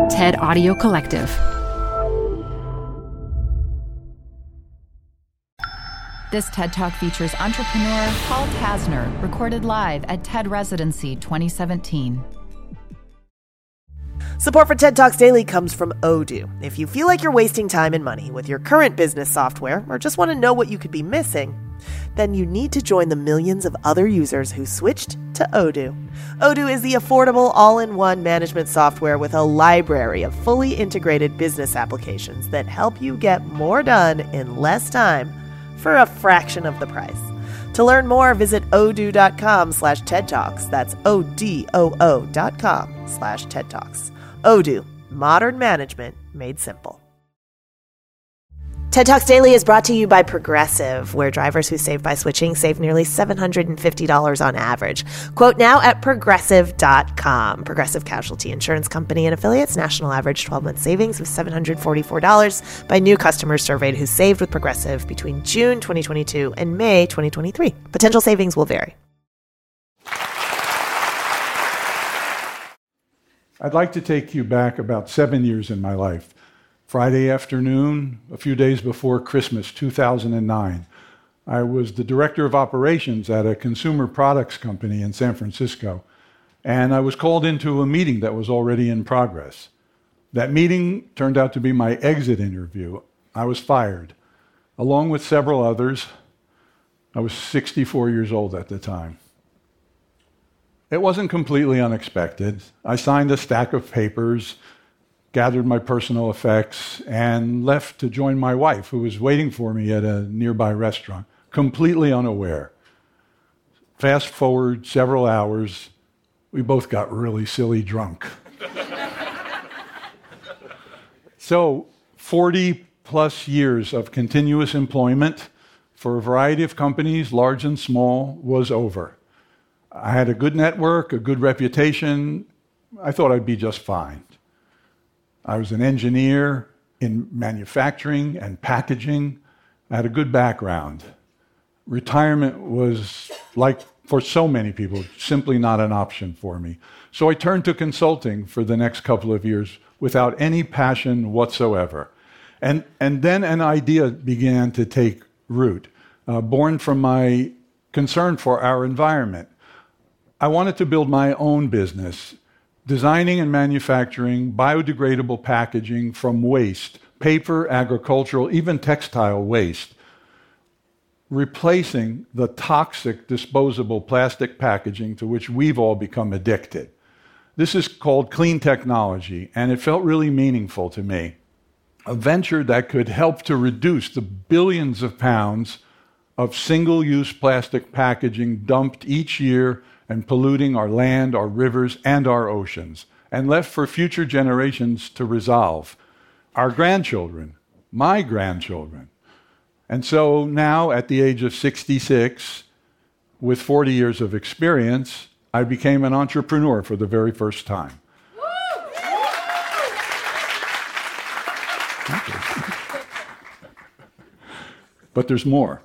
TED Audio Collective. This TED Talk features entrepreneur Paul Tasner, recorded live at TED Residency 2017. Support for TED Talks Daily comes from Odoo. If you feel like you're wasting time and money with your current business software, or just want to know what you could be missing, then you need to join the millions of other users who switched to Odoo. Odoo is the affordable all-in-one management software with a library of fully integrated business applications that help you get more done in less time for a fraction of the price. To learn more, visit odoo.com/TED Talks. That's ODOO.com/TED Talks. Odoo, modern management made simple. TED Talks Daily is brought to you by Progressive, where drivers who save by switching save nearly $750 on average. Quote now at Progressive.com. Progressive Casualty Insurance Company and Affiliates. National average 12-month savings of $744 by new customers surveyed who saved with Progressive between June 2022 and May 2023. Potential savings will vary. I'd like to take you back about 7 years in my life. Friday afternoon, a few days before Christmas, 2009, I was the director of operations at a consumer products company in San Francisco, and I was called into a meeting that was already in progress. That meeting turned out to be my exit interview. I was fired, along with several others. I was 64 years old at the time. It wasn't completely unexpected. I signed a stack of papers, gathered my personal effects, and left to join my wife, who was waiting for me at a nearby restaurant, completely unaware. Fast forward several hours, we both got really silly drunk. So, 40 plus years of continuous employment for a variety of companies, large and small, was over. I had a good network, a good reputation. I thought I'd be just fine. I was an engineer in manufacturing and packaging. I had a good background. Retirement was, like for so many people, simply not an option for me. So I turned to consulting for the next couple of years without any passion whatsoever. And then an idea began to take root, born from my concern for our environment. I wanted to build my own business, designing and manufacturing biodegradable packaging from waste, paper, agricultural, even textile waste, replacing the toxic disposable plastic packaging to which we've all become addicted. This is called clean technology, and it felt really meaningful to me. A venture that could help to reduce the billions of pounds of single-use plastic packaging dumped each year and polluting our land, our rivers, and our oceans, and left for future generations to resolve. Our grandchildren, my grandchildren. And so now, at the age of 66, with 40 years of experience, I became an entrepreneur for the very first time. But there's more.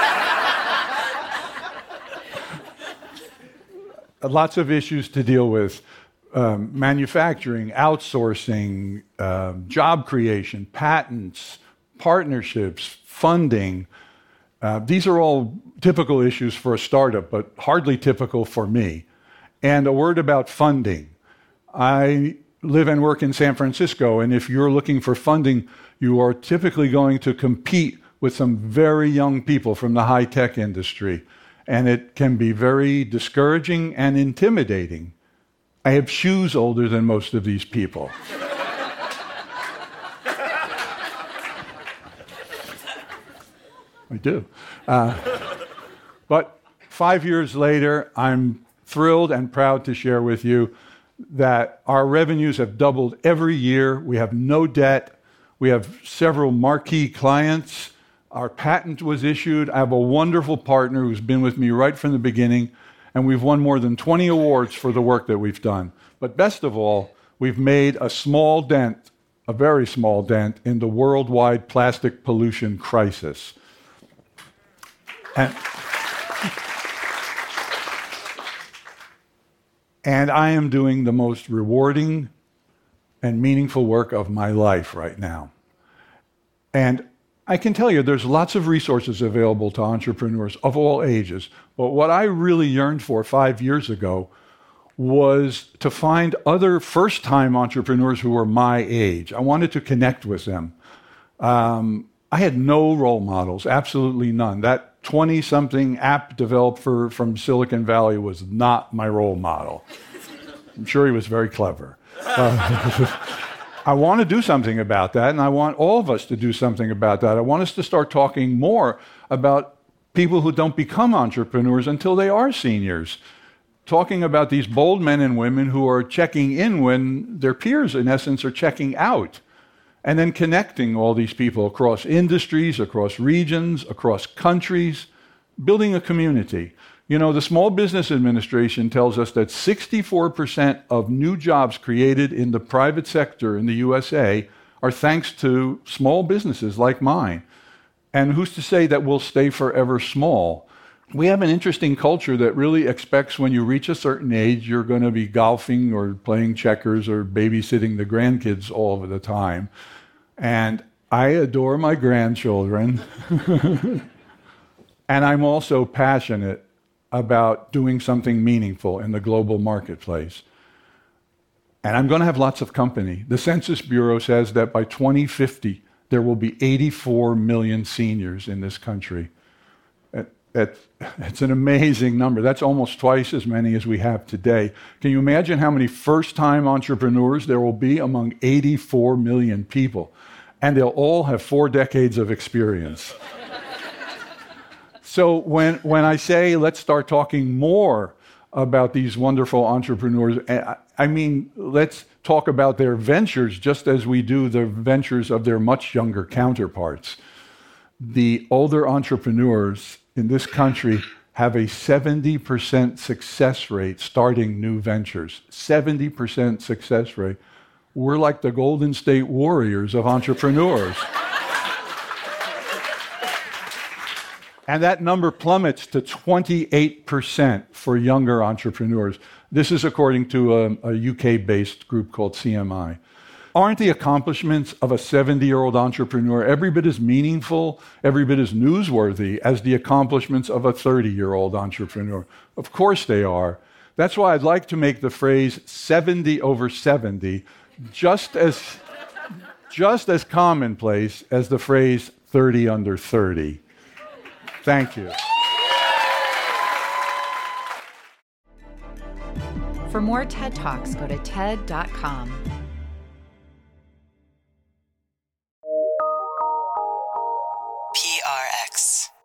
Lots of issues to deal with. Manufacturing, outsourcing, job creation, patents, partnerships, funding. These are all typical issues for a startup, but hardly typical for me. And a word about funding. I live and work in San Francisco, and if you're looking for funding, you are typically going to compete with some very young people from the high-tech industry. And it can be very discouraging and intimidating. I have shoes older than most of these people. I do. But 5 years later, I'm thrilled and proud to share with you that our revenues have doubled every year. We have no debt. We have several marquee clients. Our patent was issued. I have a wonderful partner who's been with me right from the beginning, and we've won more than 20 awards for the work that we've done. But best of all, we've made a small dent, a very small dent, in the worldwide plastic pollution crisis. And I am doing the most rewarding, and meaningful work of my life right now. And I can tell you there's lots of resources available to entrepreneurs of all ages. But what I really yearned for 5 years ago was to find other first-time entrepreneurs who were my age. I wanted to connect with them. I had no role models, absolutely none. That 20-something app developer from Silicon Valley was not my role model. I'm sure he was very clever. I want to do something about that, and I want all of us to do something about that. I want us to start talking more about people who don't become entrepreneurs until they are seniors. Talking about these bold men and women who are checking in when their peers, in essence, are checking out. And then connecting all these people across industries, across regions, across countries, building a community. You know, the Small Business Administration tells us that 64% of new jobs created in the private sector in the USA are thanks to small businesses like mine. And who's to say that we'll stay forever small? We have an interesting culture that really expects when you reach a certain age, you're going to be golfing or playing checkers or babysitting the grandkids all of the time. And I adore my grandchildren. And I'm also passionate about doing something meaningful in the global marketplace. And I'm going to have lots of company. The Census Bureau says that by 2050, there will be 84 million seniors in this country. It's an amazing number. That's almost twice as many as we have today. Can you imagine how many first-time entrepreneurs there will be among 84 million people? And they'll all have 4 decades of experience. So when I say let's start talking more about these wonderful entrepreneurs, I mean, let's talk about their ventures just as we do the ventures of their much younger counterparts. The older entrepreneurs in this country have a 70% success rate starting new ventures. 70% success rate. We're like the Golden State Warriors of entrepreneurs. And that number plummets to 28% for younger entrepreneurs. This is according to a UK-based group called CMI. Aren't the accomplishments of a 70-year-old entrepreneur every bit as meaningful, every bit as newsworthy as the accomplishments of a 30-year-old entrepreneur? Of course they are. That's why I'd like to make the phrase 70 over 70 just as commonplace as the phrase 30 under 30. Thank you. For more TED Talks, go to TED.com. PRX.